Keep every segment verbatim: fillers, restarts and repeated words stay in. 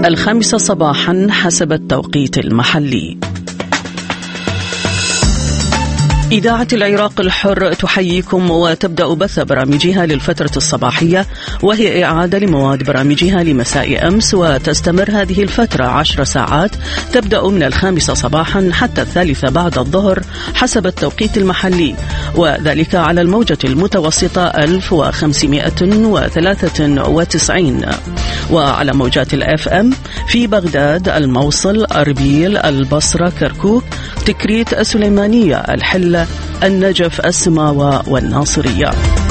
الخامسة صباحا حسب التوقيت المحلي. إذاعة العراق الحر تحييكم وتبدأ بث برامجها للفترة الصباحية، وهي إعادة لمواد برامجها لمساء أمس، وتستمر هذه الفترة عشر ساعات تبدأ من الخامسة صباحا حتى الثالثة بعد الظهر حسب التوقيت المحلي، وذلك على الموجة المتوسطة ألف وخمسمائة وثلاثة وتسعين، وعلى موجات الأف أم في بغداد، الموصل، أربيل، البصرة، كركوك، تكريت، السليمانية، الحلة، النجف، السماوة والناصرية.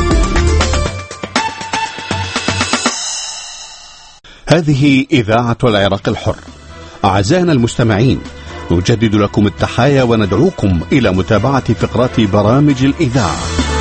هذه إذاعة العراق الحر. أعزائنا المستمعين، نجدد لكم التحايا وندعوكم إلى متابعة فقرات برامج الإذاعة.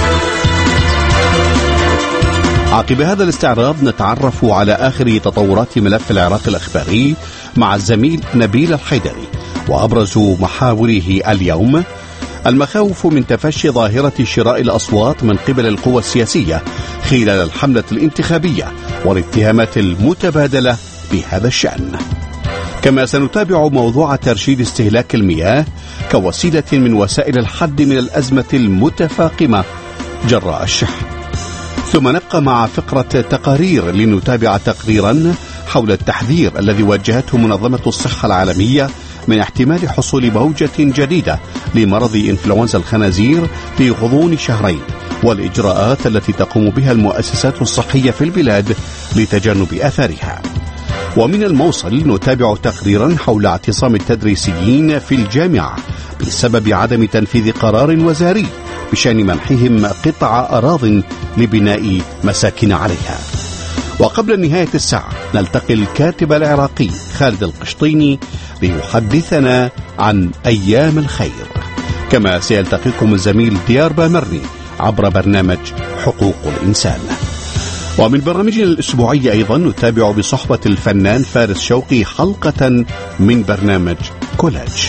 عقب هذا الاستعراض نتعرف على آخر تطورات ملف العراق الإخباري مع الزميل نبيل الحيدري، وأبرز محاوره اليوم المخاوف من تفشي ظاهرة شراء الأصوات من قبل القوى السياسية خلال الحملة الانتخابية والاتهامات المتبادلة بهذا الشأن. كما سنتابع موضوع ترشيد استهلاك المياه كوسيلة من وسائل الحد من الأزمة المتفاقمة جراء الشح. ثم نبقى مع فقرة تقارير لنتابع تقريرا حول التحذير الذي وجهته منظمة الصحة العالمية من احتمال حصول موجة جديدة لمرض إنفلونزا الخنازير في غضون شهرين، والإجراءات التي تقوم بها المؤسسات الصحية في البلاد لتجنب آثارها. ومن الموصل نتابع تقريرا حول اعتصام التدريسيين في الجامعة بسبب عدم تنفيذ قرار وزاري بشأن منحهم قطع أراضٍ لبناء مساكن عليها. وقبل نهاية الساعة نلتقي الكاتب العراقي خالد القشطيني ليحدثنا عن أيام الخير. كما سيلتقيكم الزميل ديار بامرني عبر برنامج حقوق الإنسان. ومن برامجنا الأسبوعية أيضا نتابع بصحبة الفنان فارس شوقي حلقة من برنامج كولاج.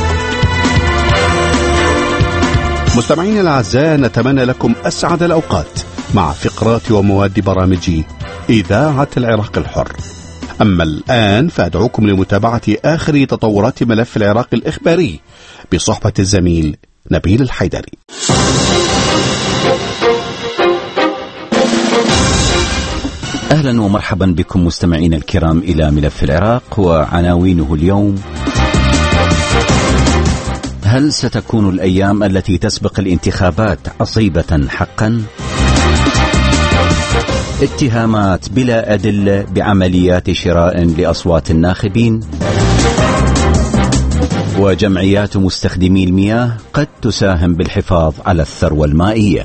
مستمعين الأعزاء، نتمنى لكم أسعد الأوقات مع فقرات ومواد برامج إذاعة العراق الحر. أما الآن فأدعوكم لمتابعة آخر تطورات ملف العراق الإخباري بصحبة الزميل نبيل الحيدري. أهلا ومرحبا بكم مستمعين الكرام إلى ملف العراق وعناوينه اليوم. هل ستكون الأيام التي تسبق الانتخابات عصيبة حقا؟ اتهامات بلا أدلة بعمليات شراء لأصوات الناخبين، وجمعيات مستخدمي المياه قد تساهم بالحفاظ على الثروة المائية.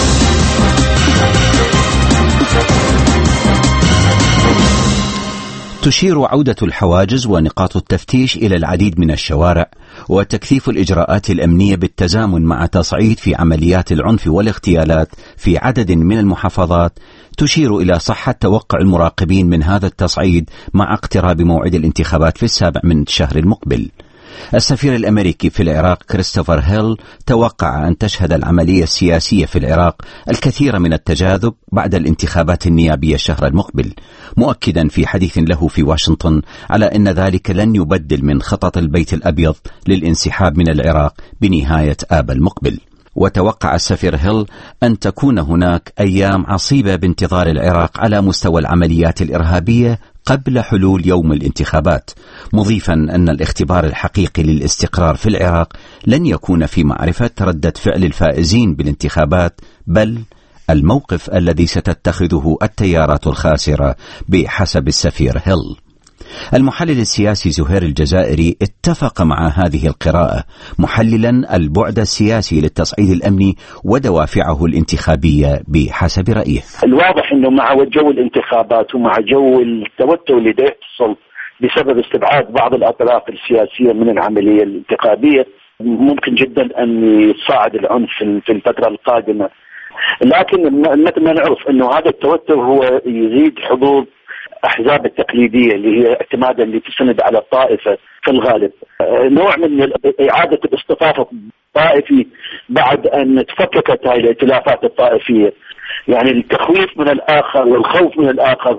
تشير عودة الحواجز ونقاط التفتيش إلى العديد من الشوارع، وتكثيف الإجراءات الأمنية بالتزامن مع تصعيد في عمليات العنف والاغتيالات في عدد من المحافظات تشير إلى صحة توقع المراقبين من هذا التصعيد مع اقتراب موعد الانتخابات في السابع من الشهر المقبل. السفير الأمريكي في العراق كريستوفر هيل توقع أن تشهد العملية السياسية في العراق الكثير من التجاذب بعد الانتخابات النيابية الشهر المقبل، مؤكدا في حديث له في واشنطن على أن ذلك لن يبدل من خطط البيت الأبيض للانسحاب من العراق بنهاية آب المقبل. وتوقع السفير هيل أن تكون هناك أيام عصيبة بانتظار العراق على مستوى العمليات الإرهابية قبل حلول يوم الانتخابات، مضيفا أن الاختبار الحقيقي للاستقرار في العراق لن يكون في معرفة ردة فعل الفائزين بالانتخابات، بل الموقف الذي ستتخذه التيارات الخاسرة بحسب السفير هيل. المحلل السياسي زهير الجزائري اتفق مع هذه القراءة، محللا البعد السياسي للتصعيد الأمني ودوافعه الانتخابية بحسب رأيه. الواضح أنه مع جو الانتخابات ومع جو التوتر اللي يحصل بسبب استبعاد بعض الأطراف السياسية من العملية الانتخابية ممكن جدا أن يتصاعد العنف في الفترة القادمة. لكن مثل ما نعرف أنه هذا التوتر هو يزيد حظوظ أحزاب التقليدية اللي هي اعتمادا اللي تسند على الطائفة في الغالب، نوع من إعادة الاصطفاف الطائفي بعد أن تفككت هذه الائتلافات الطائفية. يعني التخويف من الآخر والخوف من الآخر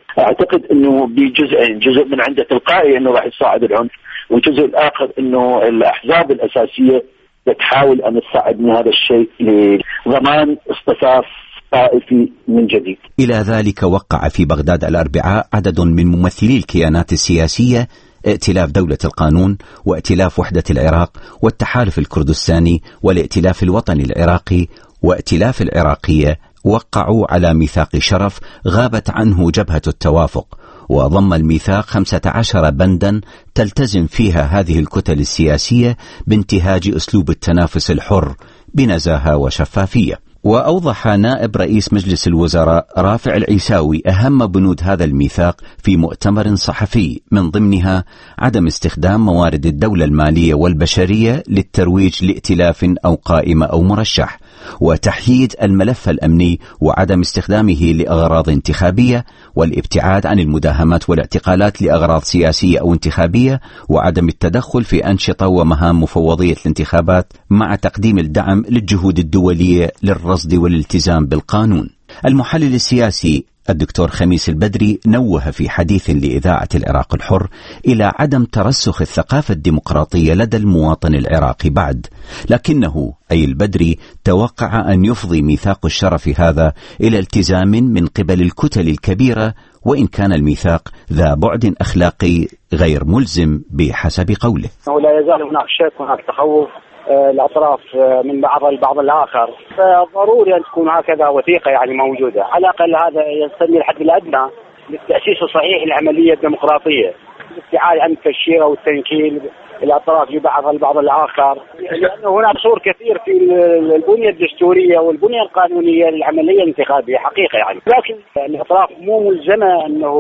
اعتقد انه بجزئين، جزء من عنده تلقائي انه راح يصعد العنف، والجزء الاخر انه الاحزاب الاساسيه بتحاول ان تساعد من هذا الشيء لضمان اصطفاف طائفي من جديد. إلى ذلك وقع في بغداد الأربعاء عدد من ممثلي الكيانات السياسية ائتلاف دولة القانون وائتلاف وحدة العراق والتحالف الكردستاني والائتلاف الوطني العراقي وائتلاف العراقية وقعوا على ميثاق شرف غابت عنه جبهة التوافق، وضم الميثاق خمسة عشر بندا تلتزم فيها هذه الكتل السياسية بانتهاج أسلوب التنافس الحر بنزاهة وشفافية. وأوضح نائب رئيس مجلس الوزراء رافع العيساوي أهم بنود هذا الميثاق في مؤتمر صحفي، من ضمنها عدم استخدام موارد الدولة المالية والبشرية للترويج لائتلاف أو قائمة أو مرشح، وتحييد الملف الأمني وعدم استخدامه لأغراض انتخابية، والابتعاد عن المداهمات والاعتقالات لأغراض سياسية أو انتخابية، وعدم التدخل في أنشطة ومهام مفوضية الانتخابات، مع تقديم الدعم للجهود الدولية للرصد والالتزام بالقانون. المحلل السياسي الدكتور خميس البدري نوه في حديث لإذاعة العراق الحر إلى عدم ترسخ الثقافة الديمقراطية لدى المواطن العراقي بعد، لكنه أي البدري توقع أن يفضي ميثاق الشرف هذا إلى التزام من قبل الكتل الكبيرة، وإن كان الميثاق ذا بعد أخلاقي غير ملزم بحسب قوله. ولا يزال هناك شك، هناك تخوف الأطراف من بعض البعض الآخر، فضروري أن تكون هكذا وثيقة يعني موجودة، على الأقل هذا يستني الحد الأدنى للتأسيس الصحيح للعملية الديمقراطية، الابتعاد عن التشهير والتنكيل الأطراف لبعض البعض الآخر، لأنه هناك صور كثير في البنية الدستورية والبنية القانونية للعملية الانتخابية حقيقة يعني، لكن الأطراف مو ملزمة أنه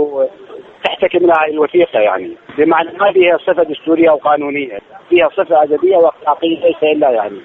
تحتكم لها الوثيقة يعني، بمعنى ما فيها صفة دستورية وقانونية، فيها صفة أدبية وأخلاقية ليس إلا يعني.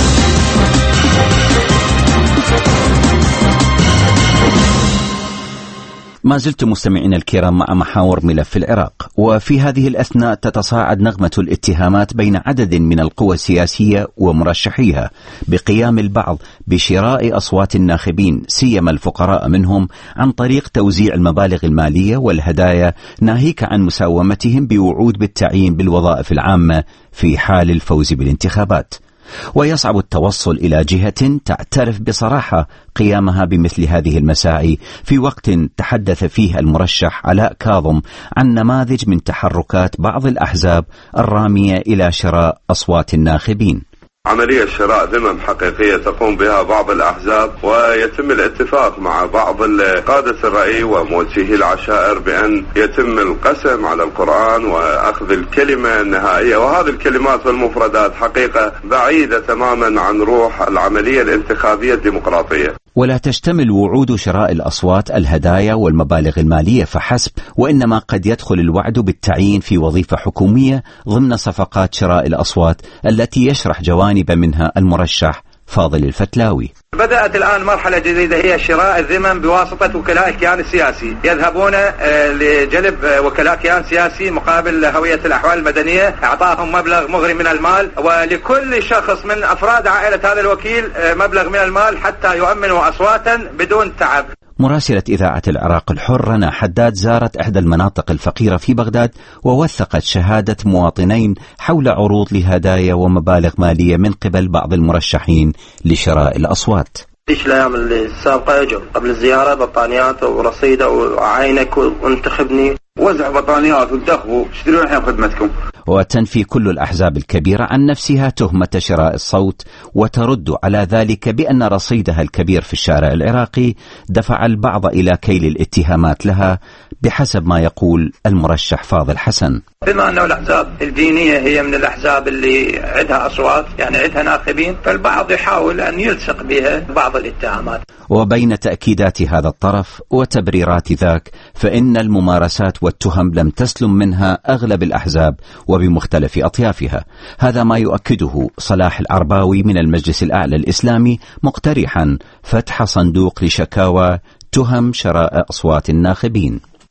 ما زلتم مستمعين الكرام مع محاور ملف العراق، وفي هذه الأثناء تتصاعد نغمة الاتهامات بين عدد من القوى السياسية ومرشحيها بقيام البعض بشراء أصوات الناخبين سيما الفقراء منهم عن طريق توزيع المبالغ المالية والهدايا، ناهيك عن مساومتهم بوعود بالتعيين بالوظائف العامة في حال الفوز بالانتخابات. ويصعب التوصل إلى جهة تعترف بصراحة قيامها بمثل هذه المساعي في وقت تحدث فيه المرشح علاء كاظم عن نماذج من تحركات بعض الأحزاب الرامية إلى شراء أصوات الناخبين. عملية شراء ذمم حقيقية تقوم بها بعض الأحزاب، ويتم الاتفاق مع بعض قادة الرأي وموجهي العشائر بأن يتم القسم على القرآن وأخذ الكلمة النهائية، وهذه الكلمات والمفردات حقيقة بعيدة تماما عن روح العملية الانتخابية الديمقراطية. ولا تشتمل وعود شراء الأصوات الهدايا والمبالغ المالية فحسب، وإنما قد يدخل الوعد بالتعيين في وظيفة حكومية ضمن صفقات شراء الأصوات التي يشرح جوانب منها المرشح فاضل الفتلاوي. بدأت الآن مرحلة جديدة هي شراء الذمم بواسطة وكلاء الكيان السياسي، يذهبون لجلب وكلاء كيان سياسي مقابل هوية الأحوال المدنية، إعطاهم مبلغ مغري من المال، ولكل شخص من أفراد عائلة هذا الوكيل مبلغ من المال حتى يؤمنوا أصواتا بدون تعب. مراسلة إذاعة العراق الحر رنا حداد زارت إحدى المناطق الفقيرة في بغداد ووثقت شهادة مواطنين حول عروض لهدايا ومبالغ مالية من قبل بعض المرشحين لشراء الأصوات. ايش الايام اللي السابقه اجوا قبل الزياره بطانيات ورصيده وعينك وانتخبني، وزعوا بطانيات وانتخبوا، اشتروا الحين خدمتكم. وتنفي كل الأحزاب الكبيرة عن نفسها تهمة شراء الصوت، وترد على ذلك بأن رصيدها الكبير في الشارع العراقي دفع البعض إلى كيل الاتهامات لها بحسب ما يقول المرشح فاضل حسن. بما أنه الأحزاب الدينية هي من الأحزاب اللي عندها أصوات يعني عندها ناخبين، فالبعض يحاول أن يلصق بها بعض الاتهامات. وبين تأكيدات هذا الطرف وتبريرات ذاك، فإن الممارسات والتهم لم تسلم منها أغلب الأحزاب وبمختلف أطيافها. هذا ما يؤكده صلاح العرباوي من المجلس الأعلى الإسلامي، مقترحا فتح صندوق لشكاوى تهم شراء أصوات الناخبين.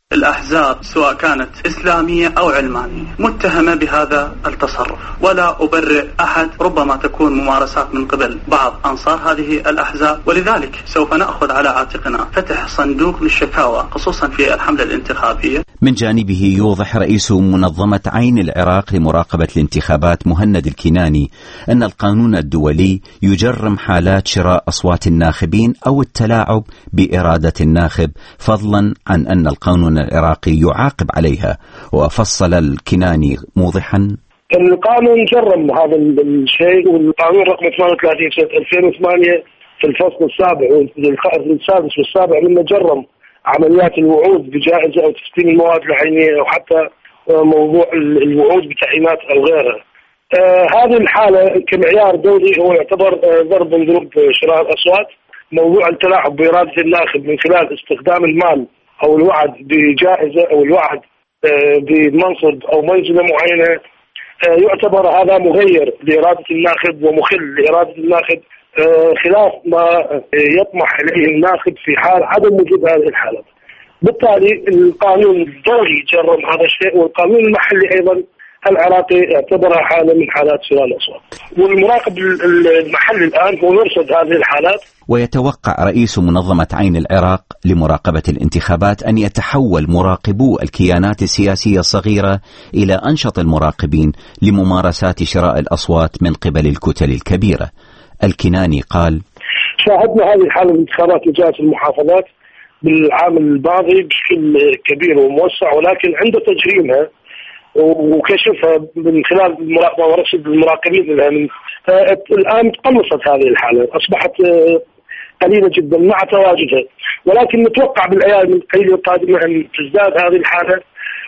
الأحزاب سواء كانت إسلامية أو علمانية متهمة بهذا التصرف، ولا أبرئ أحد، ربما تكون ممارسات من قبل بعض أنصار هذه الأحزاب، ولذلك سوف نأخذ على عاتقنا فتح صندوق للشكاوى خصوصا في الحملة الانتخابية. من جانبه يوضح رئيس منظمة عين العراق لمراقبة الانتخابات مهند الكناني أن القانون الدولي يجرم حالات شراء أصوات الناخبين أو التلاعب بإرادة الناخب، فضلا عن أن القانون العراقي يعاقب عليها. وفصل الكناني موضحا: القانون جرم هذا الشيء، والقانون رقم ثمانية وثلاثين سنة ألفين وثمانية في الفصل السابع والسادس والسابع لما جرم عمليات الوعود بجائزة أو تسليم المواد العينية أو حتى موضوع الوعود بتعيينات أو غيرها. آه هذه الحالة كمعيار دولي هو يعتبر آه ضرب من ضروب شراء الأصوات. موضوع التلاعب بإرادة الناخب من خلال استخدام المال أو الوعد بجائزة أو الوعد آه بمنصب أو منزلة معينة آه يعتبر هذا مغير لإرادة الناخب ومخل لإرادة الناخب آه خلاف ما يطمح إليه الناخب في حال عدم وجود هذه الحالة. بالتالي القانون الدولي جرم هذا الشيء، والقانون المحلي أيضا العراقي اعتبرها حالة من حالات شراء الأصوات، والمراقب المحلي الآن هو يرصد هذه الحالات. ويتوقع رئيس منظمة عين العراق لمراقبة الانتخابات أن يتحول مراقبو الكيانات السياسية الصغيرة إلى أنشط المراقبين لممارسات شراء الأصوات من قبل الكتل الكبيرة. الكناني قال: شاهدنا هذه الحالة من انتخابات وزارة المحافظات بالعام الماضي بشكل كبير وموسع، ولكن عند تجريمها وكشفها من خلال المراقبة ورصد المراقبين لها من الآن تقلصت هذه الحالة، أصبحت قليلة جدا مع تواجدها، ولكن نتوقع بالأيام القليلة القادمة أن تزداد هذه الحالة،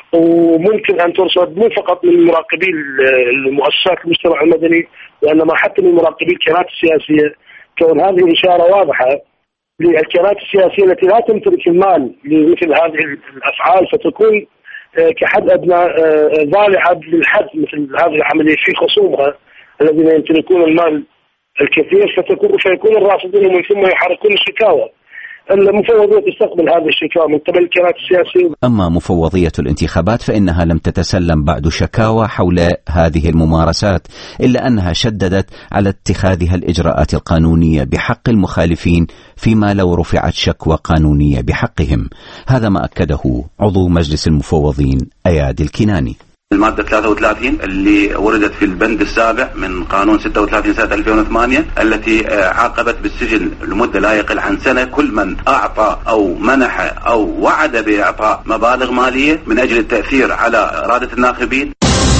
وممكن أن ترصد مو فقط من مراقبين المؤسسات المجتمع المدني وإنما حتى من مراقبين الكيانات السياسية، كون هذه إشارة واضحة للكيانات السياسية التي لا تمتلك المال لمثل هذه الأفعال، فتكون كحد أدنى ضالعة للحد مثل هذه العملية في خصومها الذين يمتلكون المال الكثير، فتكون فيكون الراصدون ومن ثم يحركون الشكاوى. المفوضية تستقبل هذه الشكاوى من قبل الكيانات السياسية. أما مفوضية الانتخابات فإنها لم تتسلم بعد شكاوى حول هذه الممارسات، إلا أنها شددت على اتخاذها الإجراءات القانونية بحق المخالفين فيما لو رفعت شكوى قانونية بحقهم. هذا ما أكده عضو مجلس المفوضين أياد الكناني. المادة ثلاثة وثلاثين اللي وردت في البند السابع من قانون ستة وثلاثين سنة ألفين وثمانية التي عاقبت بالسجن لمدة لا يقل عن سنة كل من أعطى أو منح أو وعد بإعطاء مبالغ مالية من أجل التأثير على إرادة الناخبين.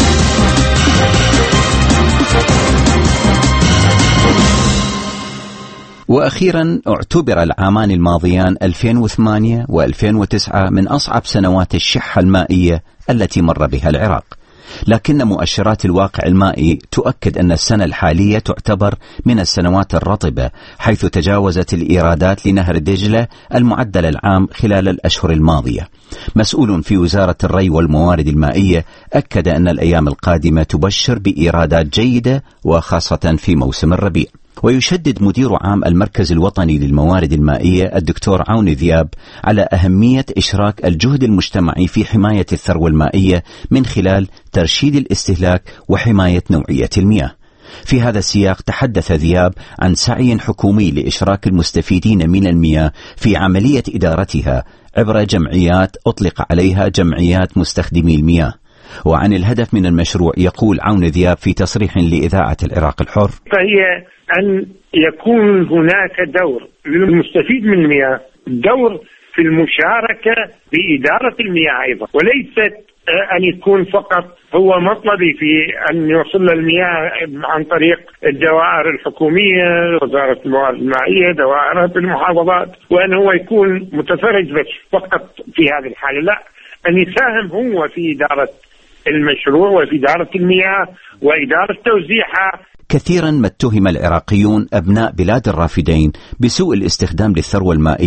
وأخيرا اعتبر العامان الماضيان ألفين وثمانية وألفين وتسعة من أصعب سنوات الشحة المائية التي مر بها العراق، لكن مؤشرات الواقع المائي تؤكد أن السنة الحالية تعتبر من السنوات الرطبة، حيث تجاوزت الإيرادات لنهر دجلة المعدل العام خلال الأشهر الماضية. مسؤول في وزارة الري والموارد المائية أكد أن الأيام القادمة تبشر بإيرادات جيدة وخاصة في موسم الربيع. ويشدد مدير عام المركز الوطني للموارد المائية الدكتور عون ذياب على أهمية إشراك الجهد المجتمعي في حماية الثروة المائية من خلال ترشيد الاستهلاك وحماية نوعية المياه. في هذا السياق تحدث ذياب عن سعي حكومي لإشراك المستفيدين من المياه في عملية إدارتها عبر جمعيات أطلق عليها جمعيات مستخدمي المياه. وعن الهدف من المشروع يقول عون ذياب في تصريح لإذاعة العراق الحر: فهي أن يكون هناك دور للمستفيد من المياه، دور في المشاركة بإدارة المياه أيضا، وليست أن يكون فقط هو مطلبي في أن يوصل المياه عن طريق الدوائر الحكومية، وزارة الموارد المائية، دوائر في المحافظات، وأن هو يكون متفرج بس فقط في هذه الحالة. لا، أن يساهم هو في إدارة المشروع وفي إدارة المياه وإدارة توزيعها. كثيرا ما اتهم العراقيون أبناء بلاد الرافدين بسوء الاستخدام للثروة المائية،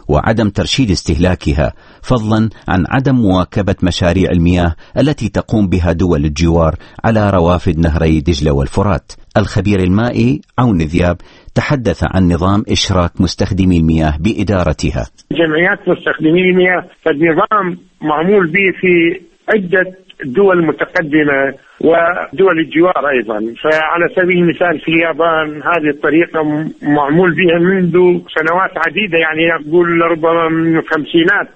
وعدم ترشيد استهلاكها، فضلا عن عدم مواكبة مشاريع المياه التي تقوم بها دول الجوار على روافد نهري دجلة والفرات. الخبير المائي عون ذياب تحدث عن نظام إشراك مستخدمي المياه بإدارتها. جمعيات مستخدمي المياه فالنظام معمول به في عدة دول متقدمة ودول الجوار أيضا. فعلى سبيل المثال في اليابان هذه الطريقة معمول بها منذ سنوات عديدة، يعني يقول ربما من الخمسينات،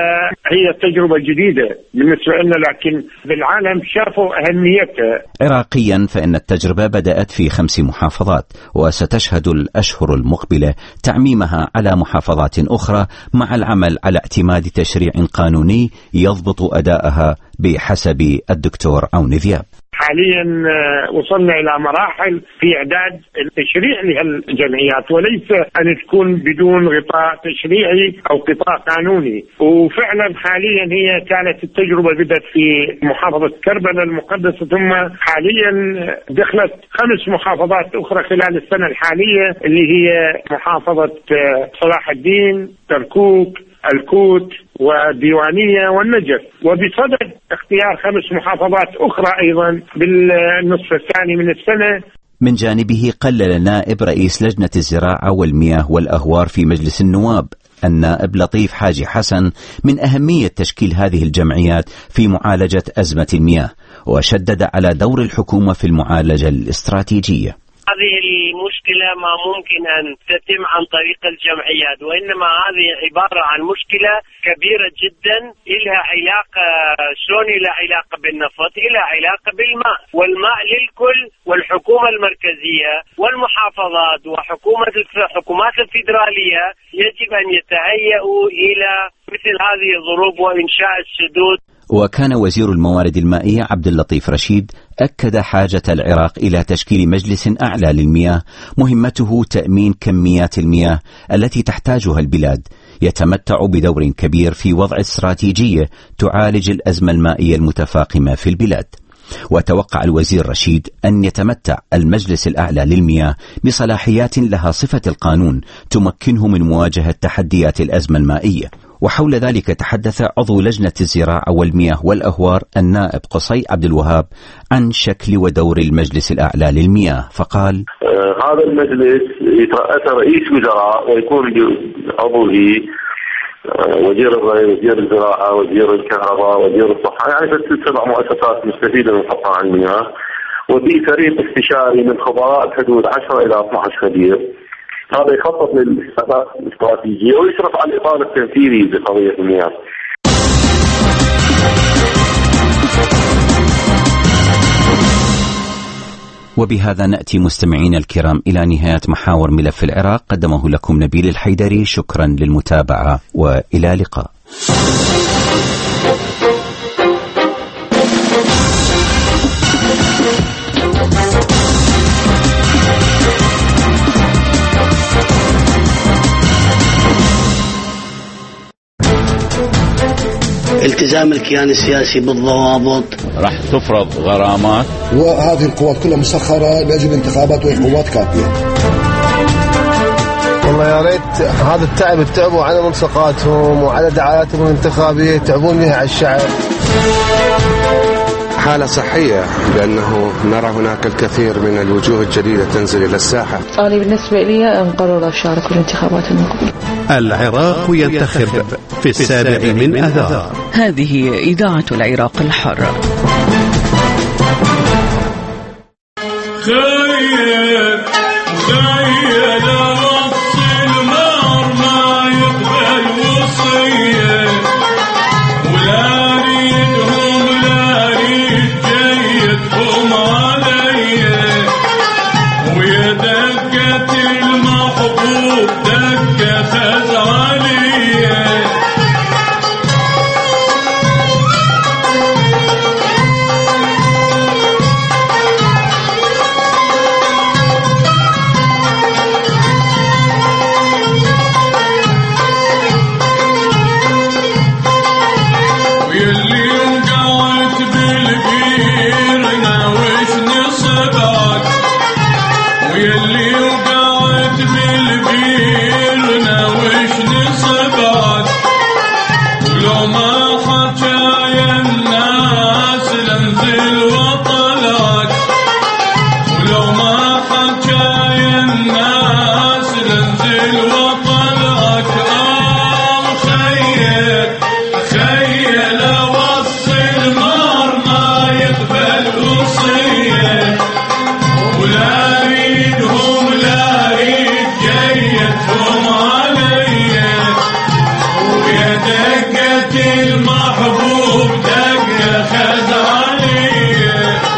فهي تجربة جديدة بالنسبة لنا، لكن بالعالم شافوا أهميتها. عراقيا فإن التجربة بدأت في خمس محافظات، وستشهد الأشهر المقبلة تعميمها على محافظات أخرى، مع العمل على اعتماد تشريع قانوني يضبط أداءها بحسب الدكتور عون ذياب. حاليا وصلنا إلى مراحل في إعداد التشريع لهالجمعيات، وليس أن تكون بدون غطاء تشريعي أو غطاء قانوني. وفعلا حاليا هي كانت التجربة بدأت في محافظة كربلاء المقدسة، ثم حاليا دخلت خمس محافظات أخرى خلال السنة الحالية، اللي هي محافظة صلاح الدين، كركوك، الكوت والديوانية والنجف، وبصدد اختيار خمس محافظات أخرى أيضا بالنصف الثاني من السنة. من جانبه قلل نائب رئيس لجنة الزراعة والمياه والأهوار في مجلس النواب النائب لطيف حاجي حسن من أهمية تشكيل هذه الجمعيات في معالجة أزمة المياه، وشدد على دور الحكومة في المعالجة الاستراتيجية. هذه المشكلة ما ممكن أن تتم عن طريق الجمعيات، وإنما هذه عبارة عن مشكلة كبيرة جدا، إلها علاقة، شلون إلها علاقة بالنفط، إلها علاقة بالماء، والماء للكل، والحكومة المركزية والمحافظات وحكومة الحكومات الفيدرالية يجب أن يتهيئوا إلى مثل هذه الظروف وإنشاء السدود. وكان وزير الموارد المائية عبد اللطيف رشيد أكد حاجة العراق إلى تشكيل مجلس أعلى للمياه مهمته تأمين كميات المياه التي تحتاجها البلاد، يتمتع بدور كبير في وضع استراتيجية تعالج الأزمة المائية المتفاقمة في البلاد. وتوقع الوزير رشيد أن يتمتع المجلس الأعلى للمياه بصلاحيات لها صفة القانون تمكنه من مواجهة تحديات الأزمة المائية. وحول ذلك تحدث عضو لجنة الزراعة والمياه والأهوار النائب قصي عبد الوهاب عن شكل ودور المجلس الأعلى للمياه، فقال: آه هذا المجلس يترأسه رئيس وزراء، ويكون عضوه آه وزير الري، وزير الزراعة، وزير الكهرباء، وزير الصحة، يعني بس سبع مؤسسات مستفيدة من قطاع المياه، وفي فريق استشاري من خبراء حدود عشرة إلى اثني عشر خبير. هذا يخطط للحسابات الاستراتيجية ويشرف على الإطار التنفيذي بقضية المياه. وبهذا نأتي مستمعينا الكرام إلى نهاية محاور ملف العراق، قدمه لكم نبيل الحيدري. شكرا للمتابعة وإلى اللقاء. التزام الكيان السياسي بالضوابط، راح تفرض غرامات، وهذه القوات كلها مسخرة لأجل الانتخابات، وهي قوات كافية. والله يا ريت هذا التعب تعبوا على ملصقاتهم وعلى دعاياتهم الانتخابية، تعبون بها على الشعب. حالة صحية، لأنه نرى هناك الكثير من الوجوه الجديدة تنزل إلى الساحة. أنا بالنسبة لي مقرر أشارك في الانتخابات المقبلة. العراق ينتخب في السابع من أذار. هذه إذاعة العراق الحر. المحبوب دق خذ علي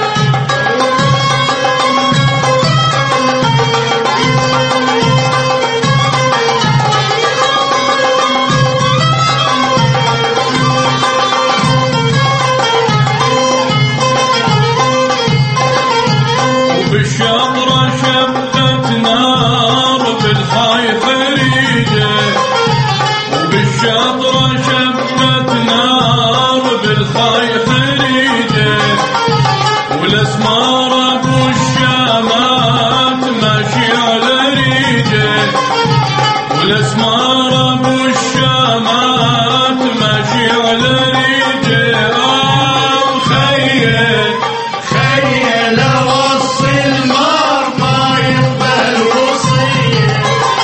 وبالشطرة شبت نار بالخاي فريدة وبالشطرة شبت نار بالخاي فريدة والاسمار ابو الشامات ماشي على ريده والاسمار ابو الشامات ماشي على ريده آه خيل خيل وصي المار ما يقبل وصيه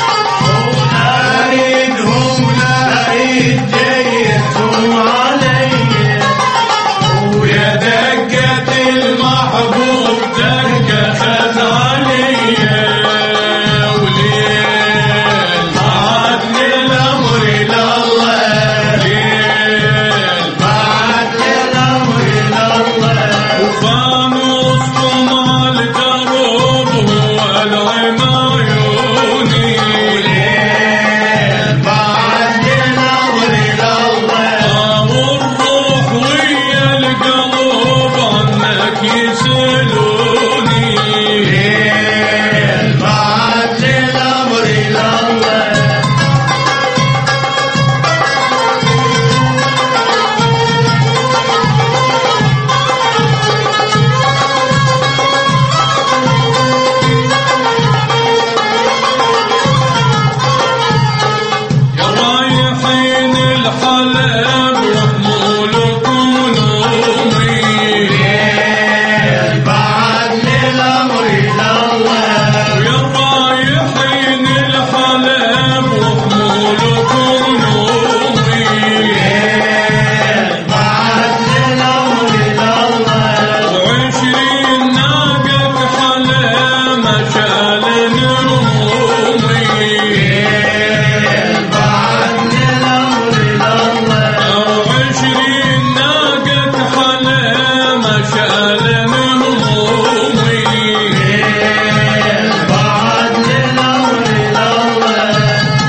واريدهم لا يديتهم علي ويا دقة المحبوب دقة خذ علي وليل بعد للأمر لله ليل بعد للأمر لله وفانوسكم على الدروب هو العمايوني وليل بعد للأمر لله والروح ويا القلوب عنك يسألوني ليل بعد للأمر لله يا رايحين الحلب وحمولكم نومي ليل بعد للأمر لله ويا رايحين الحلب وحمولكم نومي ليل بعد للأمر لله وعشرين ناقة حلامة شالن رمومي ليل بعد للأمر لله وعشرين ناقة حلامة شالن رمومي ليل بعد للأمر لله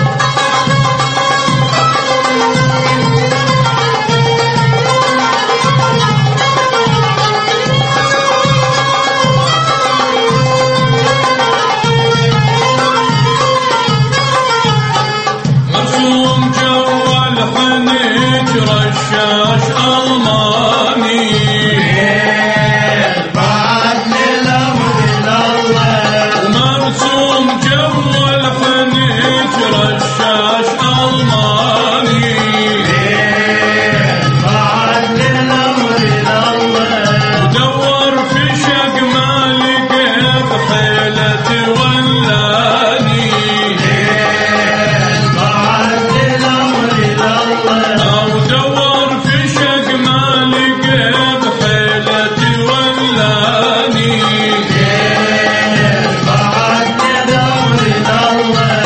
مرسوم جوا الحنج رشاش ألماني ليل بعد للأمر لله ومرسوم جوا الحنج رشاش ألماني ليل بعد للأمر لله ودور في شق ما لقيت حيلة ولاني ليل بعد للأمر لله ودور في شق ما لقيت حيلة ولاني ليل بعد للأمر لله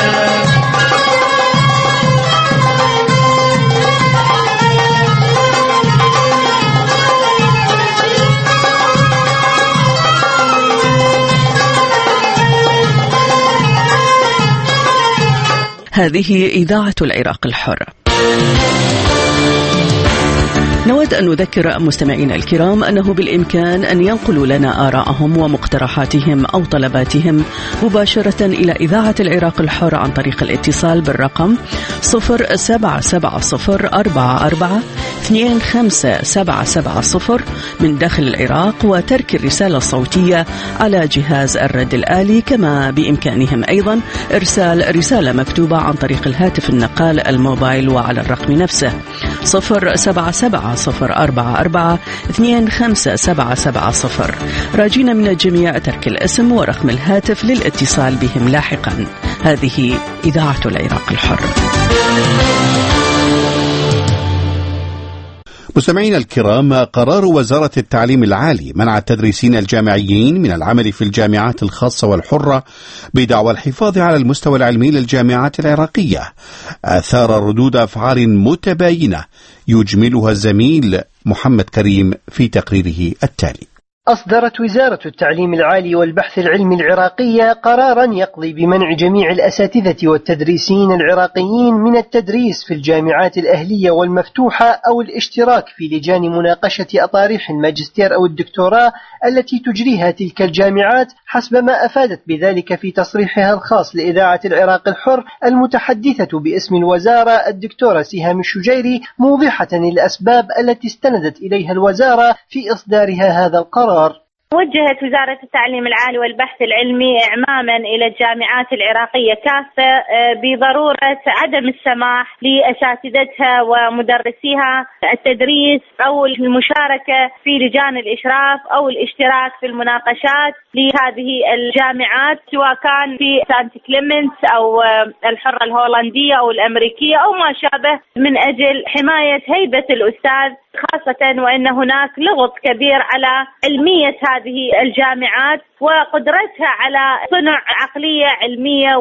هذه إذاعة العراق الحر. نود أن نذكر مستمعينا الكرام أنه بالإمكان أن ينقلوا لنا آراءهم ومقترحاتهم أو طلباتهم مباشرة إلى إذاعة العراق الحر عن طريق الاتصال بالرقم صفر سبعة سبعة صفر أربعة أربعة اثنين خمسة سبعة سبعة صفر من داخل العراق وترك الرسالة الصوتية على جهاز الرد الآلي، كما بإمكانهم أيضا إرسال رسالة مكتوبة عن طريق الهاتف النقال الموبايل وعلى الرقم نفسه صفر سبعة سبعة صفر أربعة أربعة اثنين خمسة سبعة سبعة صفر. راجين من الجميع ترك الاسم ورقم الهاتف للاتصال بهم لاحقا. هذه إذاعة العراق الحر. مستمعينا الكرام، قرار وزارة التعليم العالي منع التدريسين الجامعيين من العمل في الجامعات الخاصة والحرة بدعوى الحفاظ على المستوى العلمي للجامعات العراقية أثار ردود أفعال متباينة يجملها الزميل محمد كريم في تقريره التالي. أصدرت وزارة التعليم العالي والبحث العلمي العراقية قراراً يقضي بمنع جميع الأساتذة والتدريسين العراقيين من التدريس في الجامعات الأهلية والمفتوحة أو الاشتراك في لجان مناقشة أطارح الماجستير أو الدكتوراه التي تجريها تلك الجامعات، حسب ما أفادت بذلك في تصريحها الخاص لإذاعة العراق الحر المتحدثة باسم الوزارة الدكتورة سهام الشجيري، موضحة الأسباب التي استندت إليها الوزارة في إصدارها هذا القرار. وجهت وزارة التعليم العالي والبحث العلمي إعماما إلى الجامعات العراقية كافة بضرورة عدم السماح لأساتذتها ومدرسيها التدريس أو المشاركة في لجان الإشراف أو الاشتراك في المناقشات لهذه الجامعات، سواء كان في سانت كليمنت أو الحرة الهولندية أو الأمريكية أو ما شابه، من أجل حماية هيبة الأستاذ، خاصة وأن هناك لغط كبير على علمية هذه الجامعات وقدرتها على صنع عقلية علمية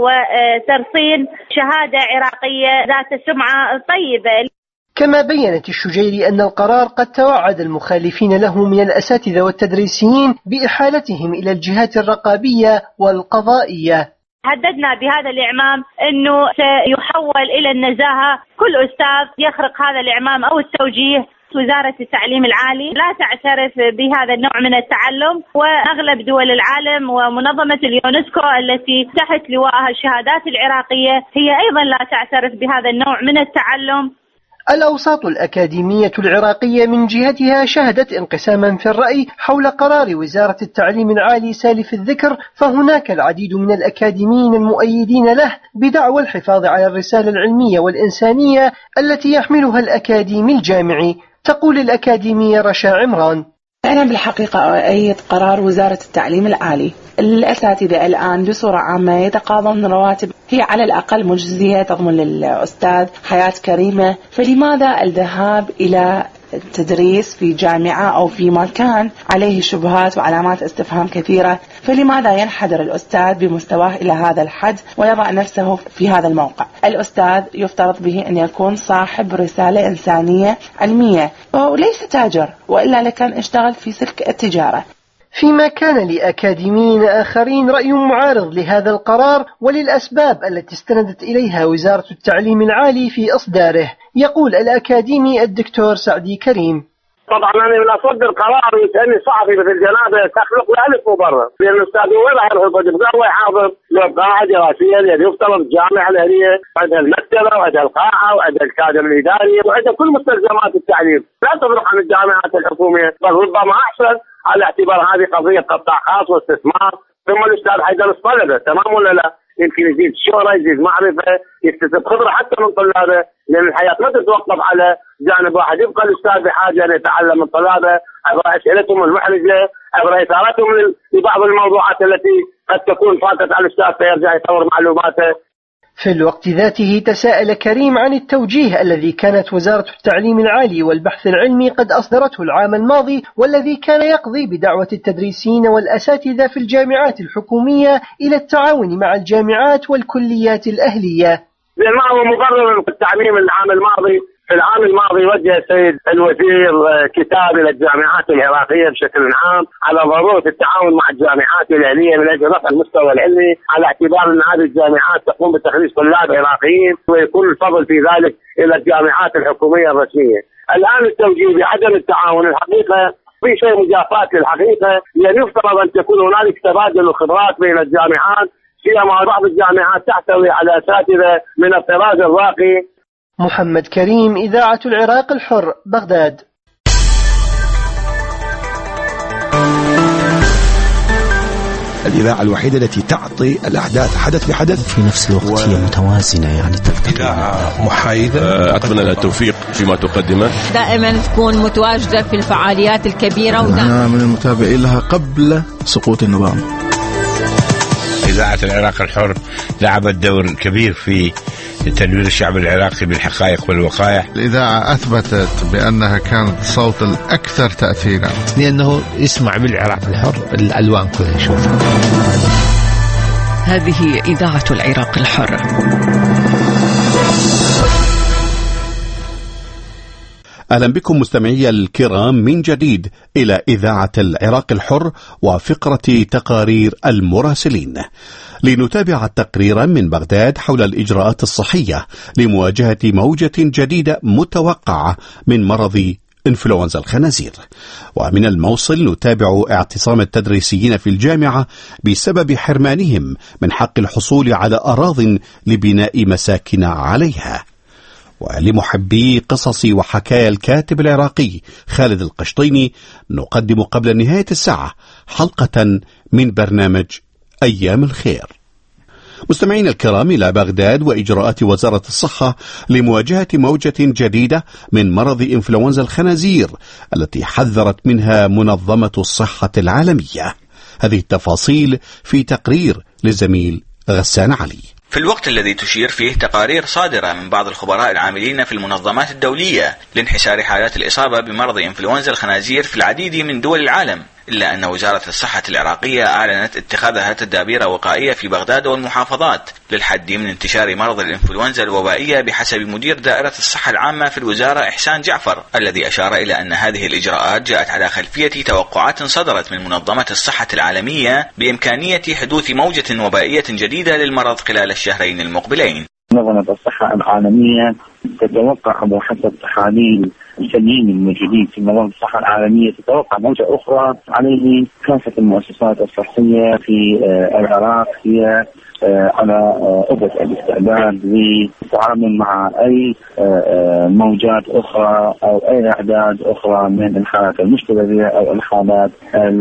وترسيم شهادة عراقية ذات سمعة طيبة. كما بيّنت الشجيري أن القرار قد توعد المخالفين له من الأساتذة والتدريسيين بإحالتهم إلى الجهات الرقابية والقضائية. هددنا بهذا الإعمام أنه سيحول إلى النزاهة كل أستاذ يخرق هذا الإعمام أو التوجيه. وزارة التعليم العالي لا تعترف بهذا النوع من التعلم، وأغلب دول العالم ومنظمة اليونسكو التي تحت لواءها الشهادات العراقية هي أيضا لا تعترف بهذا النوع من التعلم. الأوساط الأكاديمية العراقية من جهتها شهدت انقساما في الرأي حول قرار وزارة التعليم العالي سالف الذكر، فهناك العديد من الأكاديميين المؤيدين له بدعوى الحفاظ على الرسالة العلمية والإنسانية التي يحملها الأكاديمي الجامعي. تقول الأكاديمية رشا عمران: أنا بالحقيقة أؤيد قرار وزارة التعليم العالي. الأساتذة الآن بصورة عامة يتقاضون رواتب هي على الأقل مجزية تضمن للأستاذ حياة كريمة، فلماذا الذهاب إلى التدريس في جامعة أو في مكان عليه شبهات وعلامات استفهام كثيرة؟ فلماذا ينحدر الأستاذ بمستواه إلى هذا الحد ويضع نفسه في هذا الموقع؟ الأستاذ يفترض به أن يكون صاحب رسالة إنسانية علمية وليس تاجر، وإلا لكان اشتغل في سلك التجارة. فيما كان لأكاديميين آخرين رأي معارض لهذا القرار وللأسباب التي استندت إليها وزارة التعليم العالي في إصداره. يقول الأكاديمي الدكتور سعدي كريم: طبعا أنا من أصدر قرار يسألني صحفي في الجنابة تخلق له ألف مبرر، لأن الأستاذ وين راح يروح القدس؟ هو يحاضر له قاعة دراسية، يعني يفترض الجامعة الأهلية عندها المكتبة وعندها القاعة وعندها الكادر الإداري وعندها كل مستلزمات التعليم، لا تفرق عن الجامعات الحكومية، بل ربما أحسن على اعتبار هذه قضية قطاع خاص واستثمار. ثم الأستاذ حيدرس طلبة، تمام ولا لا؟ يمكن يزيد شهرة، يزيد معرفة، يكتسب خبرة حتى من طلابه، لأن الحياة ما تتوقف على جانب واحد. يبقى الأستاذ بحاجة أن يتعلم من طلابه عبر أسئلتهم المحرجة، عبر إثارتهم لبعض الموضوعات التي قد تكون فاتت على الأستاذ فيرجع يطور معلوماته. في الوقت ذاته تساءل كريم عن التوجيه الذي كانت وزارة التعليم العالي والبحث العلمي قد أصدرته العام الماضي، والذي كان يقضي بدعوة التدريسين والأساتذة في الجامعات الحكومية إلى التعاون مع الجامعات والكليات الأهلية. لأن ما هو مبرر التعليم العام الماضي. في العام الماضي وجه السيد الوزير كتاب إلى الجامعات العراقية بشكل عام على ضرورة التعاون مع الجامعات الأهلية من أجل رفع المستوى العلمي، على اعتبار أن هذه الجامعات تقوم بتخريج طلاب عراقيين ويكون الفضل في ذلك إلى الجامعات الحكومية الرسمية. الآن التوجيه بعدم التعاون الحقيقة في شيء مجافات للحقيقة، لأن يفترض أن تكون هنالك تبادل الخبرات بين الجامعات، سيما بعض الجامعات تحتوي على أساتذة من الطراز الراقي. محمد كريم، إذاعة العراق الحر، بغداد. الإذاعة الوحيدة التي تعطي الأحداث حدث بحدث في نفس الوقت و... هي متوازنة، يعني إذاعة محايدة. أتمنى لها التوفيق فيما تقدمه، دائما تكون متواجدة في الفعاليات الكبيرة. أنا من المتابعين لها قبل سقوط النظام. إذاعة العراق الحر لعبت دور كبير في تنوير الشعب العراقي بالحقائق والوقائع. الإذاعة أثبتت بأنها كانت الصوت الأكثر تأثيرا، لأنه يسمع بالعراق الحر الألوان كلها يشوفها. هذه إذاعة العراق الحر. أهلا بكم مستمعي الكرام من جديد إلى إذاعة العراق الحر وفقرة تقارير المراسلين، لنتابع تقريرا من بغداد حول الإجراءات الصحية لمواجهة موجة جديدة متوقعة من مرض إنفلونزا الخنازير. ومن الموصل نتابع اعتصام التدريسيين في الجامعة بسبب حرمانهم من حق الحصول على أراضٍ لبناء مساكن عليها. ولمحبي قصص وحكايا الكاتب العراقي خالد القشطيني نقدم قبل نهاية الساعة حلقة من برنامج أيام الخير. مستمعين الكرام، إلى بغداد وإجراءات وزارة الصحة لمواجهة موجة جديدة من مرض إنفلونزا الخنازير التي حذرت منها منظمة الصحة العالمية. هذه التفاصيل في تقرير للزميل غسان علي. في الوقت الذي تشير فيه تقارير صادرة من بعض الخبراء العاملين في المنظمات الدولية لانحسار حالات الإصابة بمرض إنفلونزا الخنازير في العديد من دول العالم، إلا أن وزارة الصحة العراقية أعلنت اتخاذها تدابير وقائية في بغداد والمحافظات للحد من انتشار مرض الإنفلونزا الوبائية، بحسب مدير دائرة الصحة العامة في الوزارة إحسان جعفر، الذي أشار إلى أن هذه الإجراءات جاءت على خلفية توقعات صدرت من منظمة الصحة العالمية بإمكانية حدوث موجة وبائية جديدة للمرض خلال الشهرين المقبلين. منظمة الصحة العالمية تتوقع بحسب تحاليل السليم الموجودين في منظمة الصحة العالمية تتوقع موجة أخرى عليه كافة المؤسسات الصحية في العراق هي على أبد الاستعداد للتعامل مع أي موجات أخرى أو أي أعداد أخرى من الحالات المشتبهة أو الحالات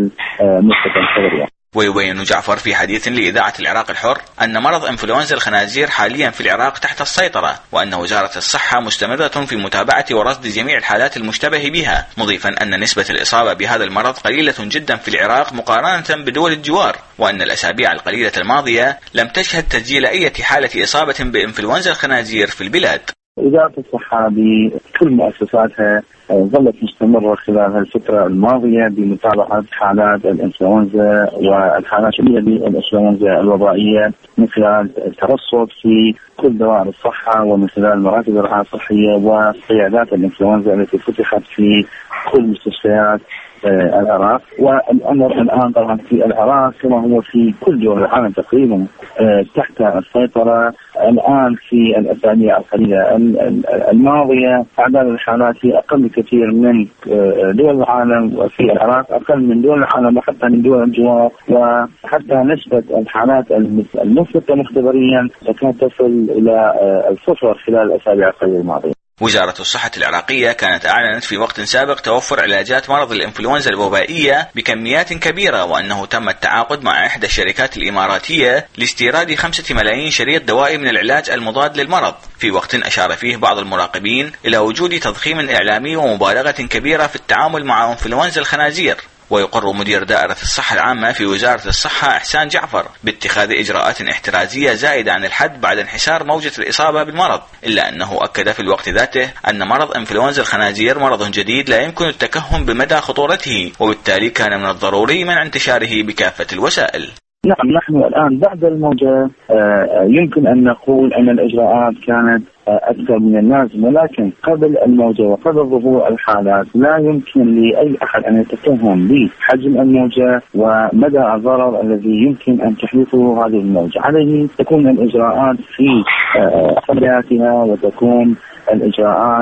المستقبلية. ويبين جعفر في حديث لإذاعة العراق الحر أن مرض إنفلونزا الخنازير حاليا في العراق تحت السيطرة، وأن وزارة الصحة مستمرة في متابعة ورصد جميع الحالات المشتبه بها، مضيفا أن نسبة الإصابة بهذا المرض قليلة جدا في العراق مقارنة بدول الجوار، وأن الأسابيع القليلة الماضية لم تشهد تسجيل أي حالة إصابة بإنفلونزا الخنازير في البلاد. وزارة الصحة بكل مؤسساتها ظلت مستمرة خلال الفترة الماضية بمتابعة حالات الإنفلونزا والحالات الإنفلونزا الوبائية من خلال الترصد في كل دوائر الصحة ومن خلال مراكز الرعاية الصحية وقيادات الإنفلونزا التي فتحت في كل مستشفيات العراق. والأمر الآن طبعا في العراق كما هو في كل دول العالم تقريبا تحت السيطرة. الآن في الأسابيع القليلة الماضية أعداد الحالات هي أقل كثير من دول العالم، وفي العراق أقل من دول العالم وحتى من دول الجوار، وحتى نسبة الحالات المثبتة مختبريا تكاد تصل إلى الصفر خلال الأسابيع القليلة الماضية. وزارة الصحة العراقية كانت أعلنت في وقت سابق توفر علاجات مرض الإنفلونزا الوبائية بكميات كبيرة، وأنه تم التعاقد مع إحدى الشركات الإماراتية لاستيراد خمسة ملايين شريط دوائي من العلاج المضاد للمرض، في وقت أشار فيه بعض المراقبين إلى وجود تضخيم إعلامي ومبالغة كبيرة في التعامل مع إنفلونزا الخنازير. ويقر مدير دائرة الصحة العامة في وزارة الصحة إحسان جعفر باتخاذ إجراءات احترازية زائدة عن الحد بعد انحسار موجة الإصابة بالمرض، إلا أنه أكد في الوقت ذاته أن مرض إنفلونزا الخنازير مرض جديد لا يمكن التكهن بمدى خطورته، وبالتالي كان من الضروري منع انتشاره بكافة الوسائل. نعم، نحن الآن بعد الموجة يمكن أن نقول أن الإجراءات كانت أكثر من اللازم، ولكن قبل الموجة وقبل ظهور الحالات لا يمكن لأي أحد أن يتكهن بحجم الموجة ومدى الضرر الذي يمكن أن تحدثه هذه الموجة. عليه تكون الإجراءات في حياتها وتكون الإجراءات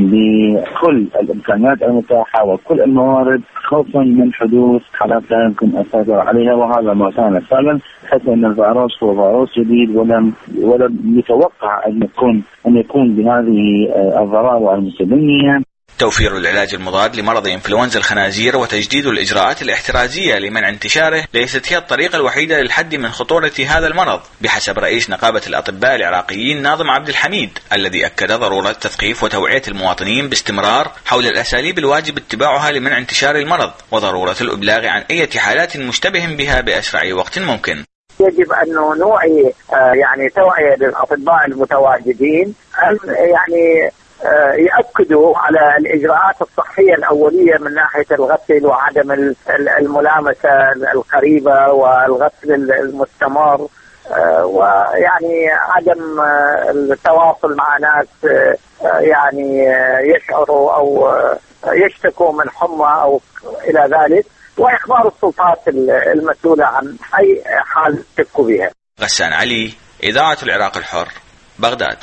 بكل الإمكانيات المتاحة وكل الموارد، خوفا من حدوث حالات لا يمكن السيطرة عليها، وهذا ما كان فعلا، حيث أن الفيروس هو فيروس جديد ولم ولم يتوقع أن يكون أن يكون بهذه الضرر المتبنية. توفير العلاج المضاد لمرض إنفلونزا الخنازير وتجديد الإجراءات الاحترازية لمنع انتشاره ليست هي الطريقة الوحيدة للحد من خطورة هذا المرض، بحسب رئيس نقابة الأطباء العراقيين ناظم عبد الحميد، الذي أكد ضرورة تثقيف وتوعية المواطنين باستمرار حول الأساليب الواجب اتباعها لمنع انتشار المرض، وضرورة الإبلاغ عن أي حالات مشتبه بها بأسرع وقت ممكن. يجب أن نوعي يعني توعية للأطباء المتواجدين أن يعني يأكدوا على الإجراءات الصحية الأولية من ناحية الغسل وعدم الملامسة القريبة والغسل المستمر، ويعني عدم التواصل مع ناس يعني يشعروا أو يشتكوا من حمى أو إلى ذلك، وإخبار السلطات المسؤولة عن أي حال يشكوا بها. غسان علي، إذاعة العراق الحر، بغداد.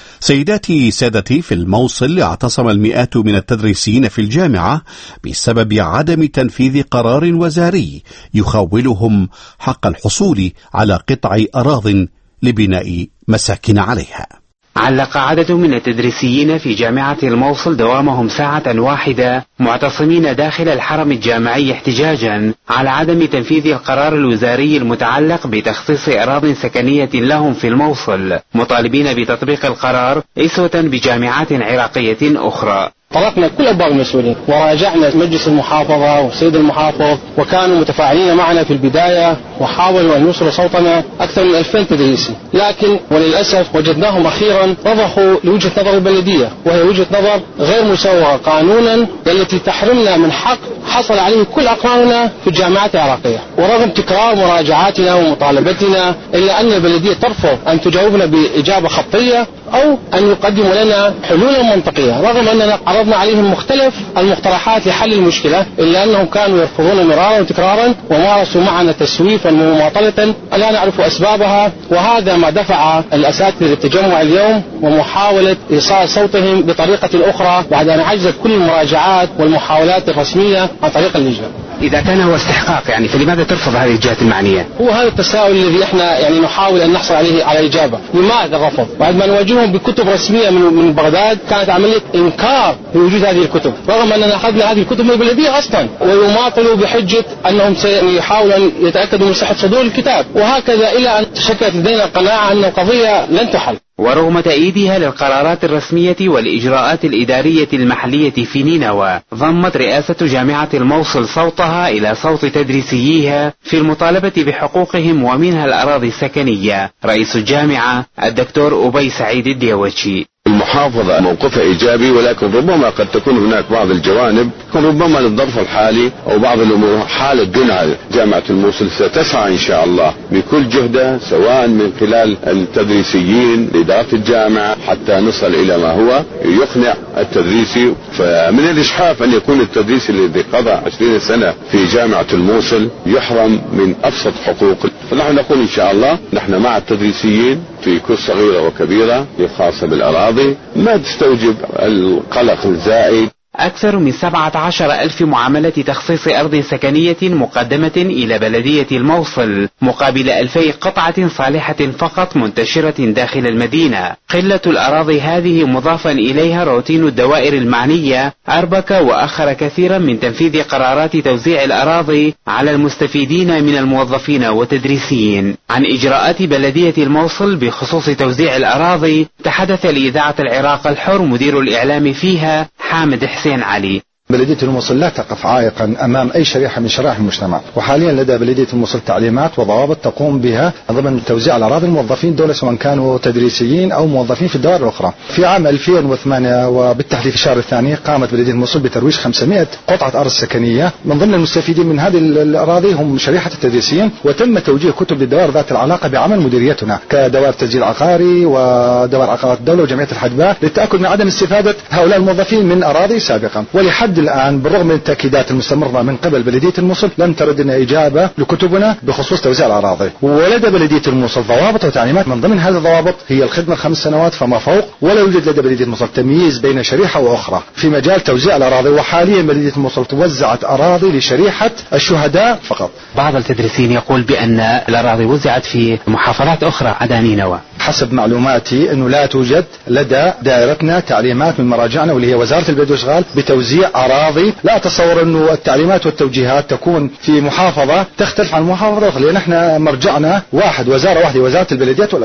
سيداتي سادتي، في الموصل اعتصم المئات من التدريسيين في الجامعة بسبب عدم تنفيذ قرار وزاري يخولهم حق الحصول على قطع أراضٍ لبناء مساكن عليها. علق عدد من التدريسيين في جامعة الموصل دوامهم ساعة واحدة معتصمين داخل الحرم الجامعي احتجاجا على عدم تنفيذ القرار الوزاري المتعلق بتخصيص أراضٍ سكنية لهم في الموصل، مطالبين بتطبيق القرار إسوة بجامعات عراقية أخرى. طرقنا كل أبواب المسؤولين وراجعنا مجلس المحافظة والسيد المحافظ، وكانوا متفاعلين معنا في البداية وحاولوا أن يوصلوا صوتنا أكثر من ألفين تدريسي، لكن وللأسف وجدناهم أخيرا رضخوا لوجهة نظر البلدية، وهي وجهة نظر غير مسوغة قانونا التي تحرمنا من حق حصل عليه كل أقراننا في الجامعات العراقية. ورغم تكرار مراجعاتنا ومطالبتنا إلا أن البلدية ترفض أن تجاوبنا بإجابة خطية أو أن يقدموا لنا حلولا منطقية، رغم أننا عرضنا عليهم مختلف المقترحات لحل المشكلة، إلا أنهم كانوا يرفضون مرارا وتكرارا ومارسوا معنا تسويفا ومماطلة لا نعرف أسبابها. وهذا ما دفع الأساتذة للتجمع اليوم ومحاولة إيصال صوتهم بطريقة أخرى بعد أن عجزت كل المراجعات والمحاولات الرسمية عن طريق اللجنة. إذا كان هو استحقاق يعني فلماذا ترفض هذه الجهات المعنية؟ هو هذا التساؤل الذي احنا يعني نحاول أن نحصل عليه على إجابة. لماذا الرفض؟ بعد ما نواجههم بكتب رسمية من من بغداد كانت عملية إنكار لوجود هذه الكتب، رغم أننا أخذنا هذه الكتب من البلدية أصلا، ويماطلوا بحجة أنهم سيحاولوا أن يتأكدوا من صحة صدور الكتاب، وهكذا إلى أن تشكلت لدينا قناعة أن القضية لن تحل. ورغم تأييدها للقرارات الرسمية والإجراءات الإدارية المحلية في نينوى، ضمت رئاسة جامعة الموصل صوتها إلى صوت تدريسيها في المطالبة بحقوقهم ومنها الأراضي السكنية. رئيس الجامعة الدكتور أبي سعيد الديوتشي: المحافظة موقفها إيجابي، ولكن ربما قد تكون هناك بعض الجوانب ربما للظرف الحالي أو بعض الأمور حالة دونها. جامعة الموصل ستسعى إن شاء الله بكل جهدها سواء من خلال التدريسيين لإدارة الجامعة حتى نصل إلى ما هو يقنع التدريسي. فمن الإجحاف أن يكون التدريسي الذي قضى عشرين سنة في جامعة الموصل يحرم من أبسط حقوق. فنحن نقول إن شاء الله نحن مع التدريسيين في كل صغيرة وكبيرة خاصة بالأراضي ما تستوجب القلق الزائد. أكثر من سبعة عشر ألف معاملة تخصيص أرض سكنية مقدمة إلى بلدية الموصل مقابل ألفي قطعة صالحة فقط منتشرة داخل المدينة. قلة الأراضي هذه مضافا إليها روتين الدوائر المعنية أربك وأخر كثيرا من تنفيذ قرارات توزيع الأراضي على المستفيدين من الموظفين والتدريسيين. عن إجراءات بلدية الموصل بخصوص توزيع الأراضي تحدث لإذاعة العراق الحر مدير الإعلام فيها حامد حسين علي. بلدية الموصل لا تقف عائقا أمام أي شريحة من شرائح المجتمع، وحاليا لدى بلدية الموصل تعليمات وضوابط تقوم بها ضمن توزيع الأراضي الموظفين الدولة سواء كانوا تدريسيين أو موظفين في الدوائر الأخرى. في عام ألفين وثمانية وبالتحديد في الشهر الثاني قامت بلدية الموصل بترويج خمسمائة قطعة أرض سكنية، من ضمن المستفيدين من هذه الأراضي هم شريحة التدريسيين، وتم توجيه كتب للدوائر ذات العلاقة بعمل مديريتنا كدوائر تسجيل عقاري ودوائر عقارات الدولة وجمعية الحدباء للتأكد من عدم استفادة هؤلاء الموظفين من أراضي سابقا. ولحد الآن بالرغم من التأكيدات المستمرة من قبل بلدية الموصل لم تردنا إجابة لكتبنا بخصوص توزيع الأراضي. ولدى بلدية الموصل ضوابط وتعليمات، من ضمن هذه الضوابط هي الخدمة خمس سنوات فما فوق، ولا يوجد لدى بلدية الموصل تمييز بين شريحة وأخرى في مجال توزيع الأراضي. وحاليا بلدية الموصل توزعت أراضي لشريحة الشهداء فقط. بعض التدريسين يقول بأن الأراضي وزعت في محافظات أخرى عدا نينوى. حسب معلوماتي أنه لا توجد لدى دائرتنا تعليمات من مراجعنا واللي هي وزارة البلد والإشغال بتوزيع أراضي. لا أتصور أنه التعليمات والتوجيهات تكون في محافظة تختلف عن محافظة أخرى، لأن احنا مرجعنا واحد، وزارة واحدة، وزارة البلديات والأشغال.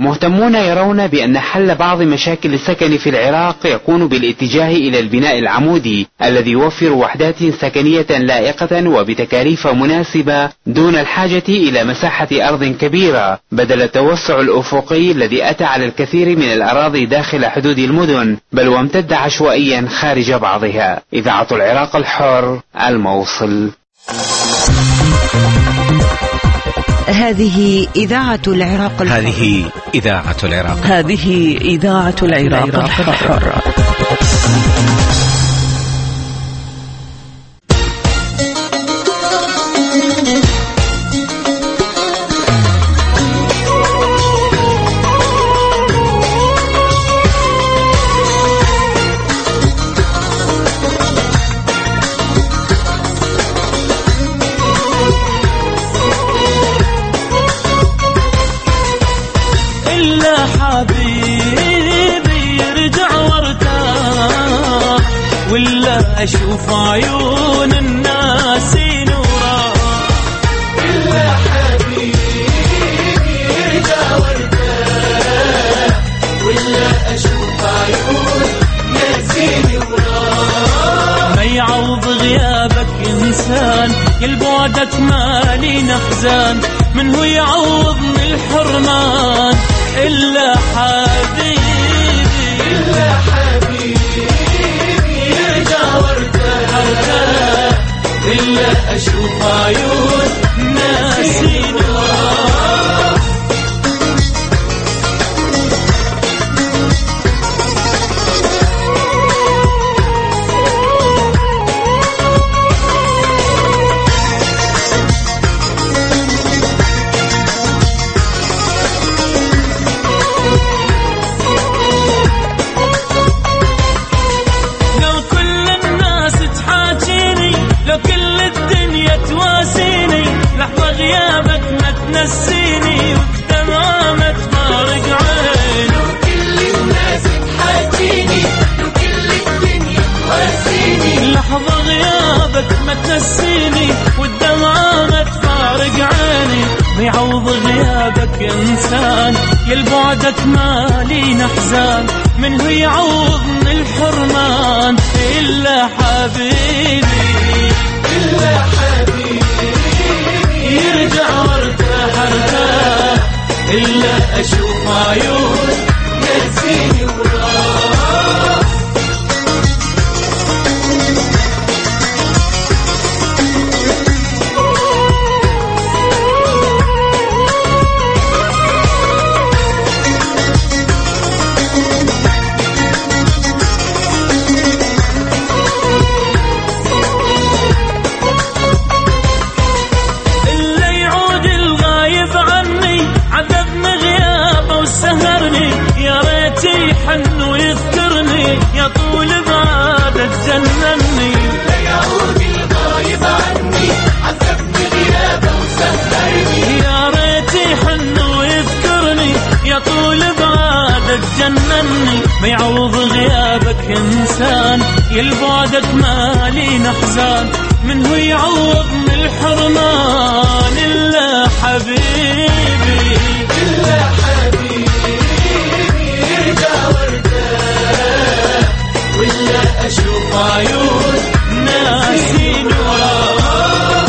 مهتمون يرون بأن حل بعض مشاكل السكن في العراق يكون بالاتجاه إلى البناء العمودي الذي يوفر وحدات سكنية لائقة وبتكاليف مناسبة دون الحاجة إلى مساحة أرض كبيرة، بدل التوسع الأفقي الذي أتى على الكثير من الأراضي داخل حدود المدن بل وامتد عشوائيا خارج بعضها. إذاعة العراق الحر، الموصل. هذه إذاعة العراق الحر. هذه إذاعة العراق. هذه إذاعة العراق الحر. أشوف عيون الناس نورا إلا حبيبي يرجع وارتاح ولا أشوف عيون ناس نورا. ما يعوض غيابك إنسان يلبعدك مالي نحزان منه يعوضني الحرمان إلا حبيبي إلا حبيبي إلا أشوف عيون ناسي نورا. نسيني وبدمعة تفارق عيني وكل الناس تحاجيني وكل الدنيا تواسيني لحظة غيابك ما تنسيني والدمعة ما تفارق عيني. ما يعوض غيابك إنسان يلبعدك مالي نحزان منه يعوضني الحرمان إلا حبيبي إلا حبيبي يرجع وارتاح ارتاح إلا أشوف عيون ناسيني وراه. يحن ويذكرني يا طول بعادك جنني يعود الغايب عني عذبني غيابه وسهرني يا ريت يحن ويذكرني يا طول بعادك جنني. ما يعوض غيابك إنسان يلبعدك مالي نحزان منه يعوضني الحرمان إلا حبيبي إلا حبيبي ولا أشوف عيون ناسي نورا.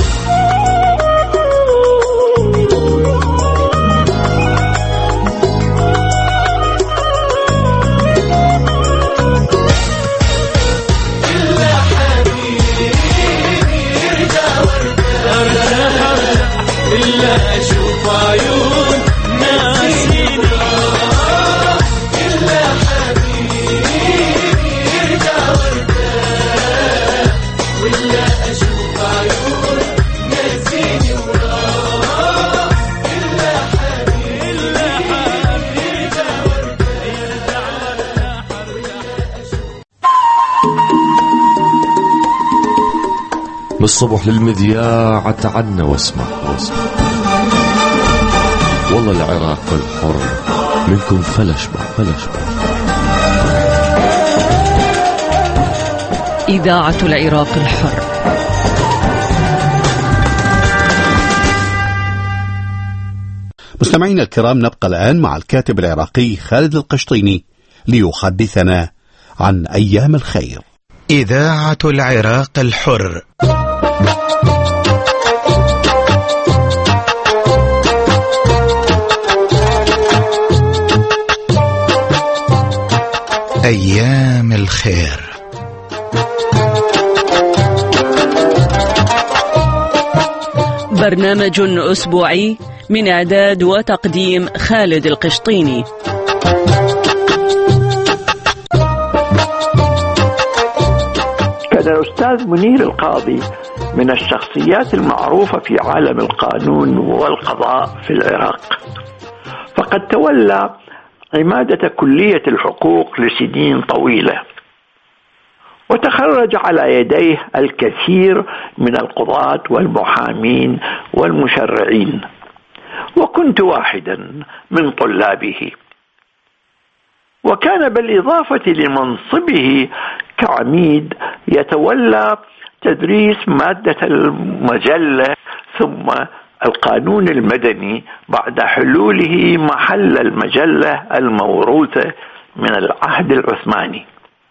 إلا حبيبي يرجع وارتاح إلا أشوف عيون ناسي نورا. إلا بالصبح للمذياع تعنا واسمع واسمع والله العراق الحر منكم فلشبع فلشبع. إذاعة العراق الحر. مستمعينا الكرام، نبقى الآن مع الكاتب العراقي خالد القشطيني ليحدثنا عن أيام الخير. إذاعة العراق الحر. أيام الخير. برنامج أسبوعي من إعداد وتقديم خالد القشطيني. كان الأستاذ منير القاضي من الشخصيات المعروفة في عالم القانون والقضاء في العراق، فقد تولى عمادة كلية الحقوق لسنين طويلة، وتخرج على يديه الكثير من القضاة والمحامين والمشرعين، وكنت واحدا من طلابه. وكان بالإضافة لمنصبه كعميد يتولى تدريس مادة المجلة ثم القانون المدني بعد حلوله محل المجلة الموروثة من العهد العثماني،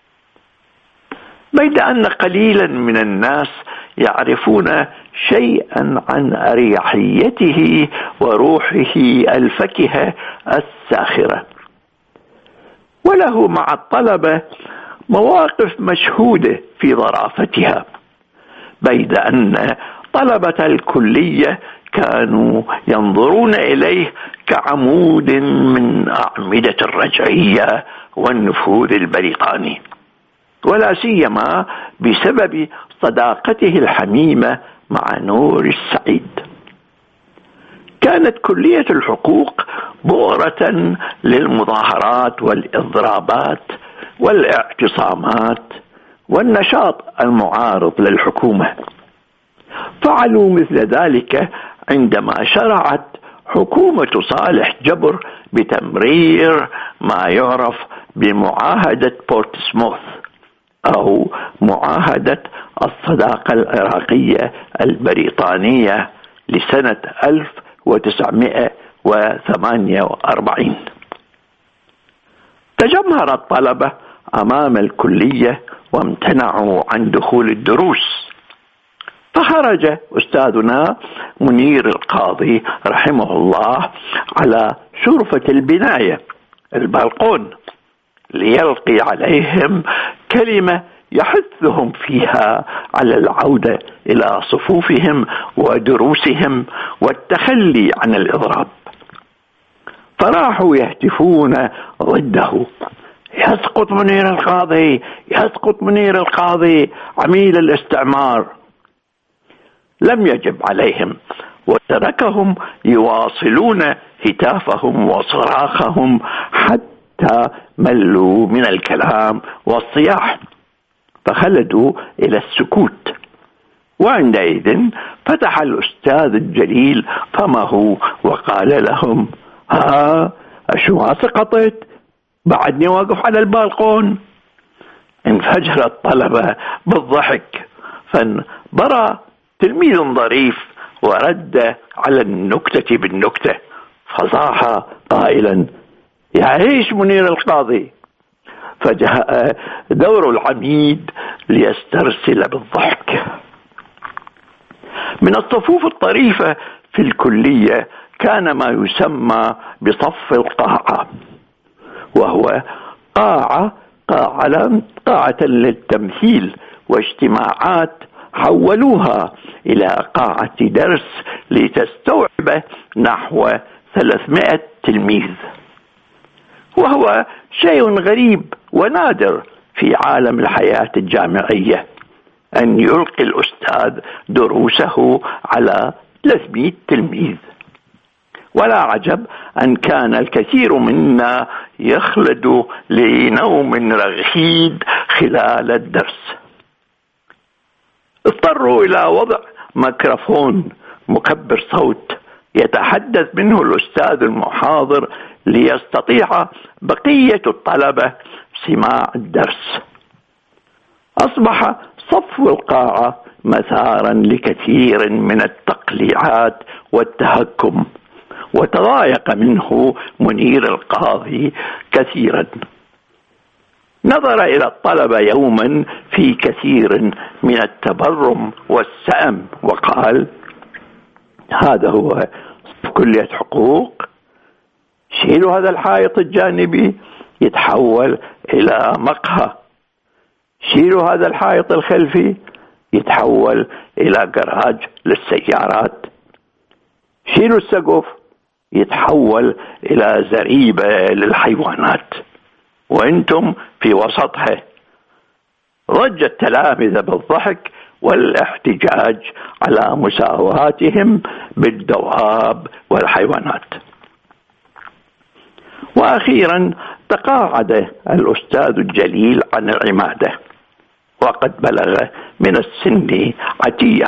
بيد أن قليلا من الناس يعرفون شيئا عن أريحيته وروحه الفكهة الساخرة. وله مع الطلبة مواقف مشهودة في ظرافتها، بيد أن طلبة الكلية كانوا ينظرون إليه كعمود من أعمدة الرجعية والنفوذ البريطاني، ولا سيما بسبب صداقته الحميمة مع نور السعيد. كانت كلية الحقوق بؤرة للمظاهرات والإضرابات والاعتصامات والنشاط المعارض للحكومة. فعلوا مثل ذلك عندما شرعت حكومة صالح جبر بتمرير ما يعرف بمعاهدة بورتسموث أو معاهدة الصداقة العراقية البريطانية لسنة ألف وتسعمائة وثمانية وأربعين. تجمهر الطلبة أمام الكلية وامتنعوا عن دخول الدروس، فخرج أستاذنا منير القاضي رحمه الله على شرفة البناية البلقون ليلقي عليهم كلمة يحثهم فيها على العودة إلى صفوفهم ودروسهم والتخلي عن الإضراب. فراحوا يهتفون ضده: يسقط منير القاضي، يسقط منير القاضي عميل الاستعمار. لم يجب عليهم وتركهم يواصلون هتافهم وصراخهم حتى ملوا من الكلام والصياح، فخلدوا إلى السكوت. وعندئذ فتح الأستاذ الجليل فمه وقال لهم: ها أشوها سقطت؟ بعدني واقف على البالقون. انفجر الطلبة بالضحك، فانبرى تلميذ ظريف ورد على النكتة بالنكتة، فصاح قائلا: يعيش منير القاضي. فجاء دور العميد ليسترسل بالضحك. من الصفوف الطريفة في الكلية كان ما يسمى بصف القاعة، وهو قاعة قاعة للتمثيل واجتماعات حولوها إلى قاعة درس لتستوعب نحو ثلاثمائة تلميذ، وهو شيء غريب ونادر في عالم الحياة الجامعية أن يلقي الأستاذ دروسه على ثلاثمائة تلميذ. ولا عجب أن كان الكثير منا يخلد لنوم رغيد خلال الدرس. اضطروا إلى وضع ميكروفون مكبر صوت يتحدث منه الأستاذ المحاضر ليستطيع بقية الطلبة سماع الدرس. أصبح صفو القاعة مثارا لكثير من التقليعات والتهكم، وتضايق منه منير القاضي كثيرا. نظر إلى الطلبة يوما في كثير من التبرم والسأم وقال: هذا هو كلية حقوق؟ شيلوا هذا الحائط الجانبي يتحول إلى مقهى، شيلوا هذا الحائط الخلفي يتحول إلى جراج للسيارات، شيلوا السقف يتحول إلى زريبة للحيوانات، وأنتم في وسطها. ضج التلامذة بالضحك والاحتجاج على مساواتهم بالدواب والحيوانات. وأخيرا تقاعد الأستاذ الجليل عن العمادة وقد بلغ من السن عتية،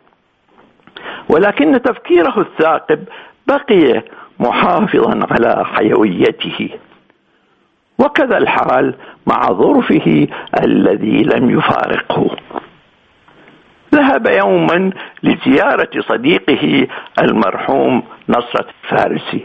ولكن تفكيره الثاقب بقي محافظا على حيويته. وكذا الحال مع ظرفه الذي لم يفارقه. ذهب يوما لزيارة صديقه المرحوم نصرة الفارسي،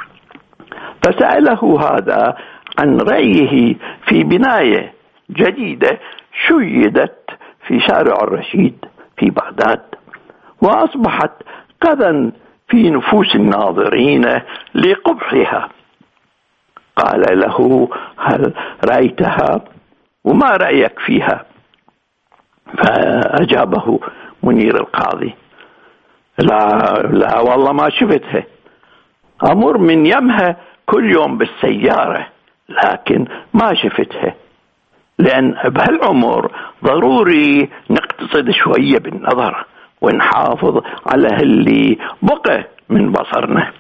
فسأله هذا عن رأيه في بناية جديدة شيدت في شارع الرشيد في بغداد، وأصبحت قذا في نفوس الناظرين لقبحها. قال له: هل رأيتها وما رأيك فيها؟ فأجابه منير القاضي: لا لا والله ما شفتها، أمر من يمها كل يوم بالسيارة لكن ما شفتها، لأن بهالعمر ضروري نقتصد شوية بالنظر ونحافظ على اللي بقى من بصرنا.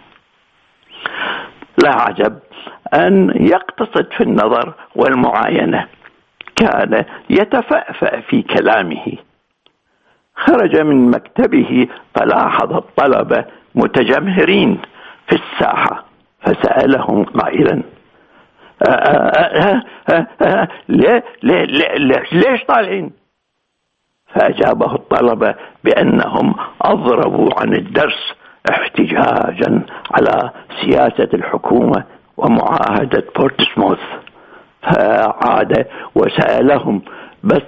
لا عجب أن يقتصد في النظر والمعاينة. كان يتفأفأ في كلامه. خرج من مكتبه فلاحظ الطلبة متجمهرين في الساحة، فسألهم قائلا: ليه ليه ليه ليش طالعين؟ فأجابه الطلبة بأنهم أضربوا عن الدرس احتجاجا على سياسة الحكومة ومعاهدة بورتسموث. فعاد وسألهم: بس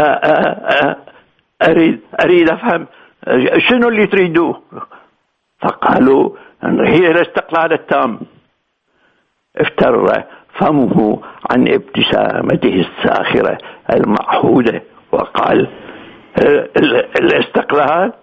أريد أريد أفهم شنو اللي تريدوه؟ فقالوا: هي الاستقلال التام. افتر فمه عن ابتسامته الساخرة المعهودة وقال: الاستقلال؟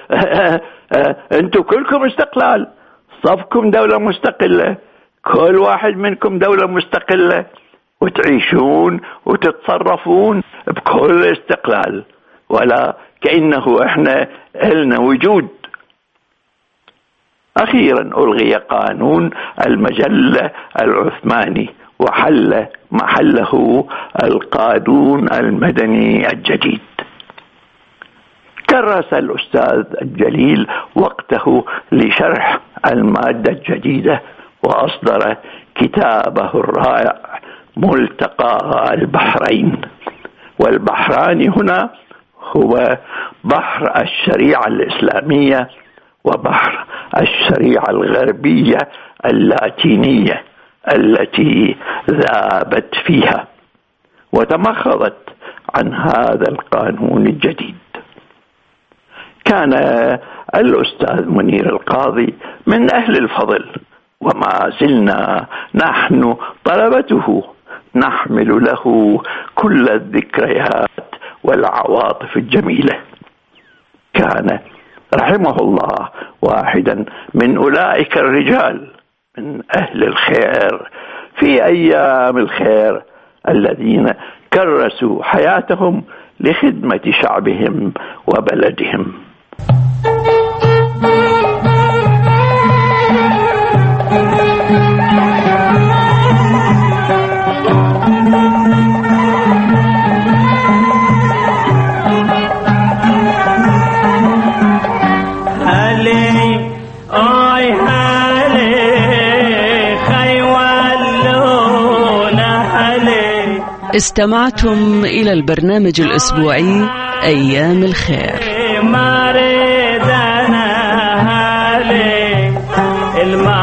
انتم كلكم استقلال، صفكم دولة مستقلة، كل واحد منكم دولة مستقلة، وتعيشون وتتصرفون بكل استقلال، ولا كأنه احنا لنا وجود. أخيرا ألغي قانون المجلة العثماني وحل محله القانون المدني الجديد. كرس الأستاذ الجليل وقته لشرح المادة الجديدة، وأصدر كتابه الرائع ملتقى البحرين. والبحران هنا هو بحر الشريعة الإسلامية وبحر الشريعة الغربية اللاتينية التي ذابت فيها وتمخضت عن هذا القانون الجديد. كان الأستاذ منير القاضي من أهل الفضل، وما زلنا نحن طلبته نحمل له كل الذكريات والعواطف الجميلة. كان رحمه الله واحدا من أولئك الرجال من أهل الخير في أيام الخير الذين كرسوا حياتهم لخدمة شعبهم وبلدهم. استمعتم إلى البرنامج الأسبوعي أيام الخير.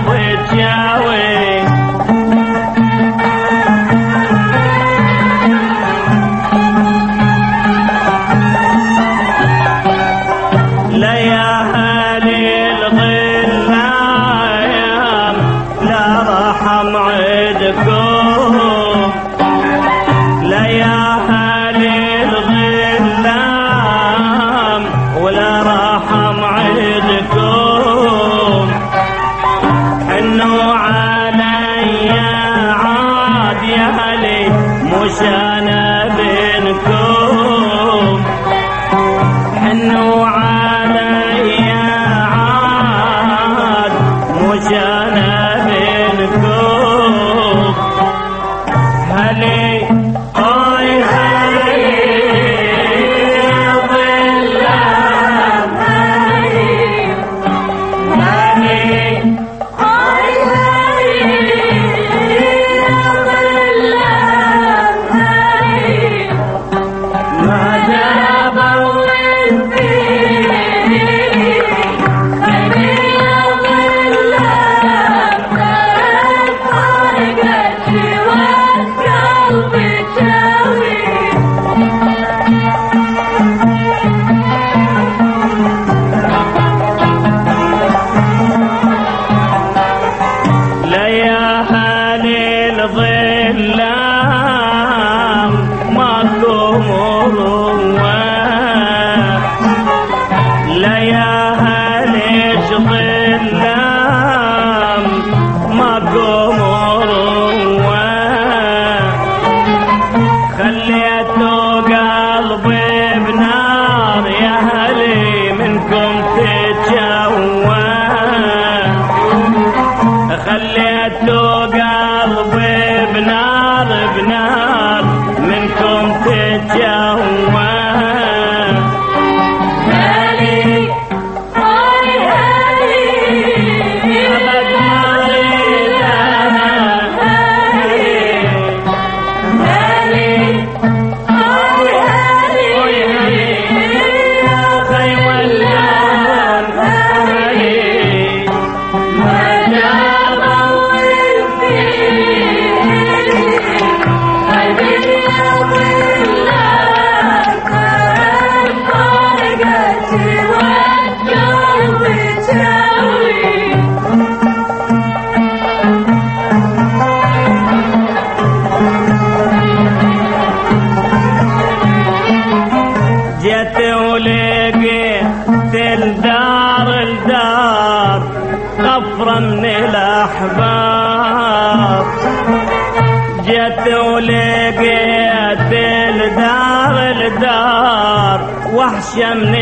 وحشة من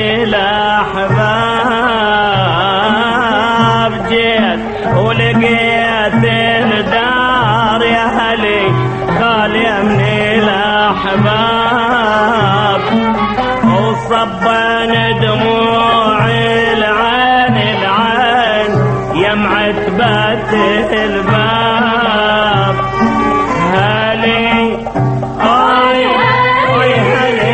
الأحباب جيت ولقيت الدار يا هلي خالية من الأحباب وصبن دموع العين العين يمعت بات الباب هلي أي أي هلي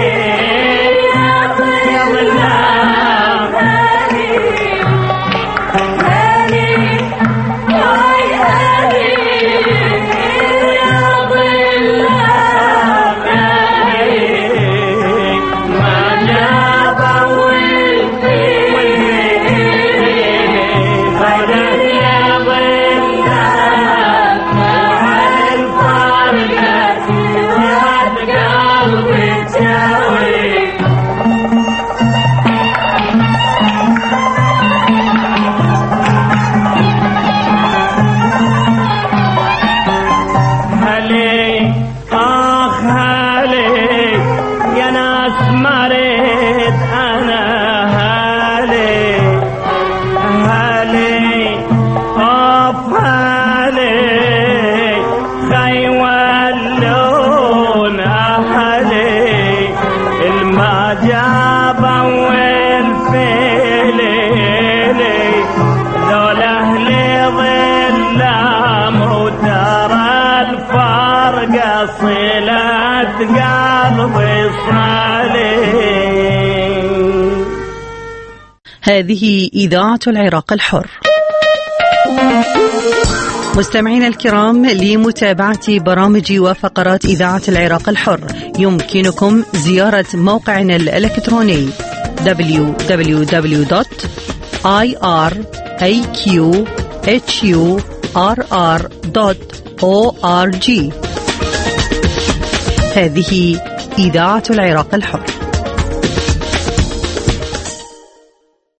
هذه إذاعة العراق الحر. مستمعينا الكرام، لمتابعة برامج وفقرات إذاعة العراق الحر يمكنكم زيارة موقعنا الإلكتروني دبليو دبليو دبليو دوت آي آر إيه كيو إتش يو آر آر دوت أو آر جي. هذه إذاعة العراق الحر.